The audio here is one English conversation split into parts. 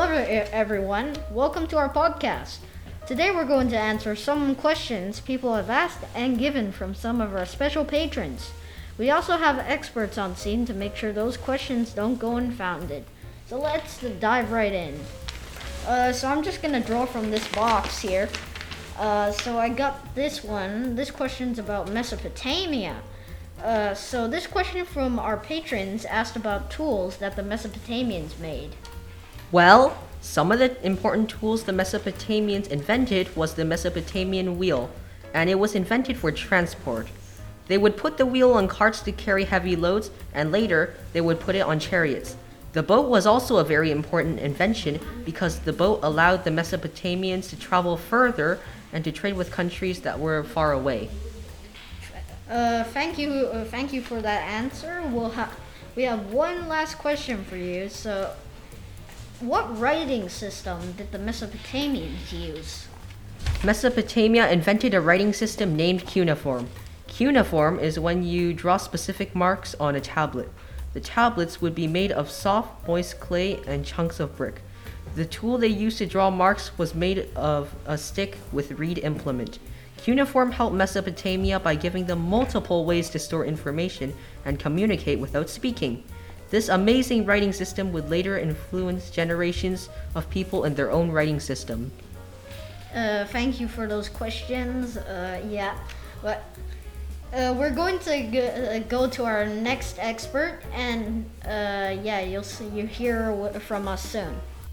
everyone. Welcome to our podcast. Today we're going to answer some questions people have asked and given from some of our special patrons. We also have experts on scene to make sure those questions don't go unfounded. So let's dive right in. So I'm just going to draw from this box here. So I got this one. This question's about Mesopotamia. So this question from our patrons asked about tools that the Mesopotamians made. Well, some of the important tools the Mesopotamians invented was the Mesopotamian wheel, and it was invented for transport. They would put the wheel on carts to carry heavy loads, and later they would put it on chariots. The boat was also a very important invention because the boat allowed the Mesopotamians to travel further and to trade with countries that were far away. Thank you for that answer. We have one last question for you. So, what writing system did the Mesopotamians use? Mesopotamia invented a writing system named cuneiform. Cuneiform is when you draw specific marks on a tablet. The tablets would be made of soft, moist clay and chunks of brick. The tool they used to draw marks was made of a stick with reed implement. Cuneiform helped Mesopotamia by giving them multiple ways to store information and communicate without speaking. This amazing writing system would later influence generations of people in their own writing system. Thank you for those questions. But we're going to go to our next expert, and you'll hear from us soon.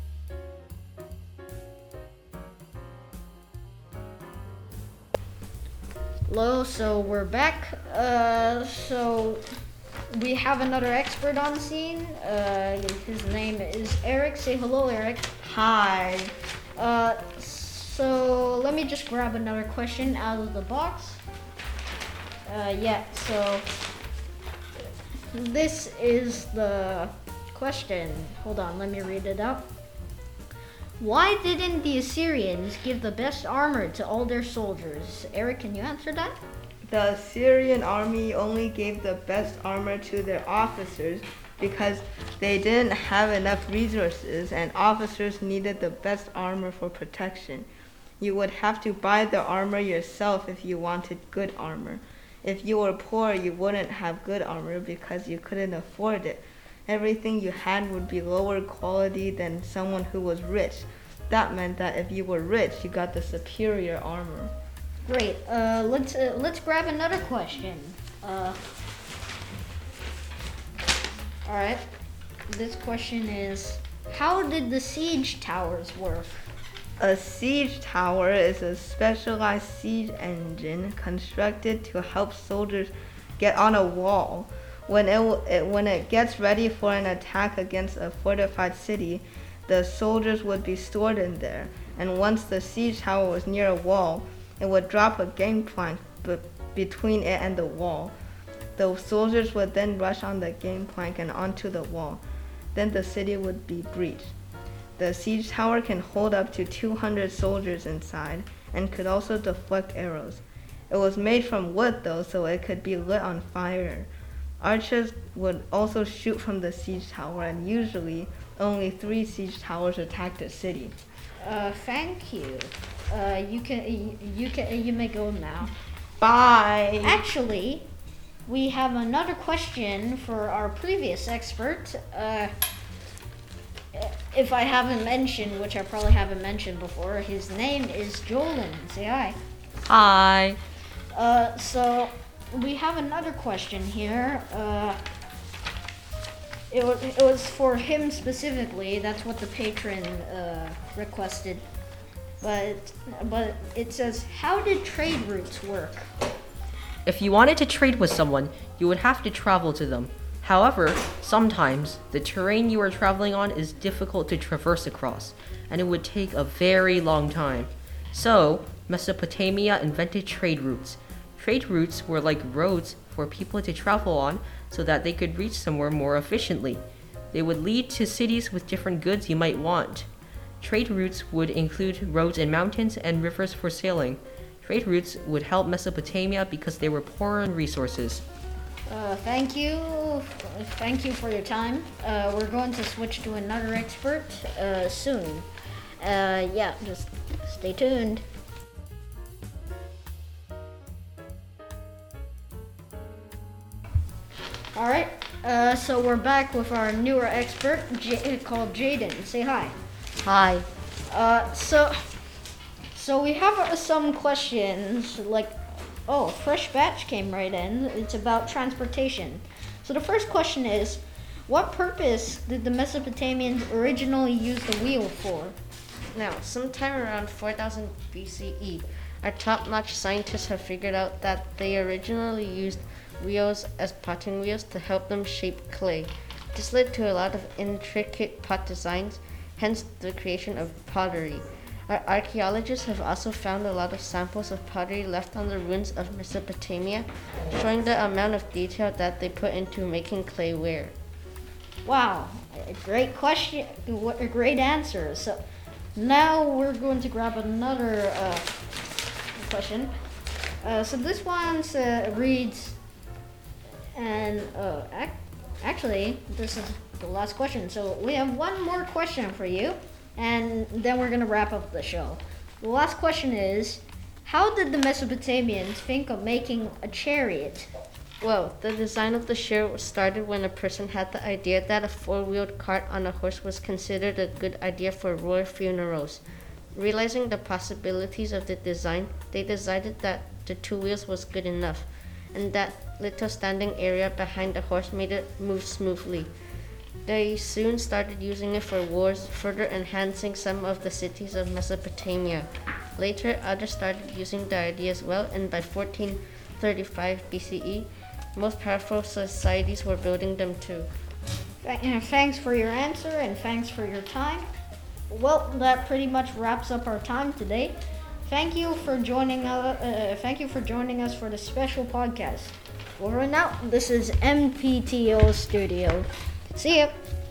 Hello, so we're back. So we have another expert on scene. His name is Eric. Say hello, Eric. Hi. So let me just grab another question out of the box. So this is the question. Hold on, let me read it out. Why didn't the Assyrians give the best armor to all their soldiers? Eric, can you answer that? The Assyrian army only gave the best armor to their officers because they didn't have enough resources and officers needed the best armor for protection. You would have to buy the armor yourself if you wanted good armor. If you were poor, you wouldn't have good armor because you couldn't afford it. Everything you had would be lower quality than someone who was rich. That meant that if you were rich, you got the superior armor. Great. Let's grab another question. All right. This question is, how did the siege towers work? A siege tower is a specialized siege engine constructed to help soldiers get on a wall. When it gets ready for an attack against a fortified city, the soldiers would be stored in there. And once the siege tower was near a wall, it would drop a gangplank between it and the wall. The soldiers would then rush on the gangplank and onto the wall. Then the city would be breached. The siege tower can hold up to 200 soldiers inside and could also deflect arrows. It was made from wood though, so it could be lit on fire. Archers would also shoot from the siege tower, and usually only 3 siege towers attacked a city. Thank you. You may go now. Bye. Actually, we have another question for our previous expert. If I haven't mentioned, which I probably haven't mentioned before, his name is Jolin. Say hi. Hi. So we have another question here. It was for him specifically. That's what the patron requested. But it says, how did trade routes work? If you wanted to trade with someone, you would have to travel to them. However, sometimes the terrain you are traveling on is difficult to traverse across, and it would take a very long time. So, Mesopotamia invented trade routes. Trade routes were like roads for people to travel on so that they could reach somewhere more efficiently. They would lead to cities with different goods you might want. Trade routes would include roads in mountains and rivers for sailing. Trade routes would help Mesopotamia because they were poor in resources. Thank you for your time. We're going to switch to another expert soon. Yeah, just stay tuned. All right. So we're back with our newer expert called Jaden. Say hi. Hi. So we have some questions like, oh, fresh batch came right in. It's about transportation. So the first question is, what purpose did the Mesopotamians originally use the wheel for? Now, sometime around 4000 BCE, our top-notch scientists have figured out that they originally used wheels as potting wheels to help them shape clay. This led to a lot of intricate pot designs, hence the creation of pottery. Our archaeologists have also found a lot of samples of pottery left on the ruins of Mesopotamia, showing the amount of detail that they put into making clayware. Wow, a great question. What a great answer. So now we're going to grab another question. So this one reads, and actually, this is the last question. So we have one more question for you, and then we're going to wrap up the show. The last question is, how did the Mesopotamians think of making a chariot? Well, the design of the chariot started when a person had the idea that a four-wheeled cart on a horse was considered a good idea for royal funerals. Realizing the possibilities of the design, they decided that the two wheels was good enough, and that little standing area behind the horse made it move smoothly. They soon started using it for wars, further enhancing some of the cities of Mesopotamia. Later, others started using the idea as well, and by 1435 BCE, most powerful societies were building them too. Thanks for your answer and thanks for your time. Well, that pretty much wraps up our time today. Thank you for joining us for the special podcast. Over and out. This is MPTO Studio. See ya.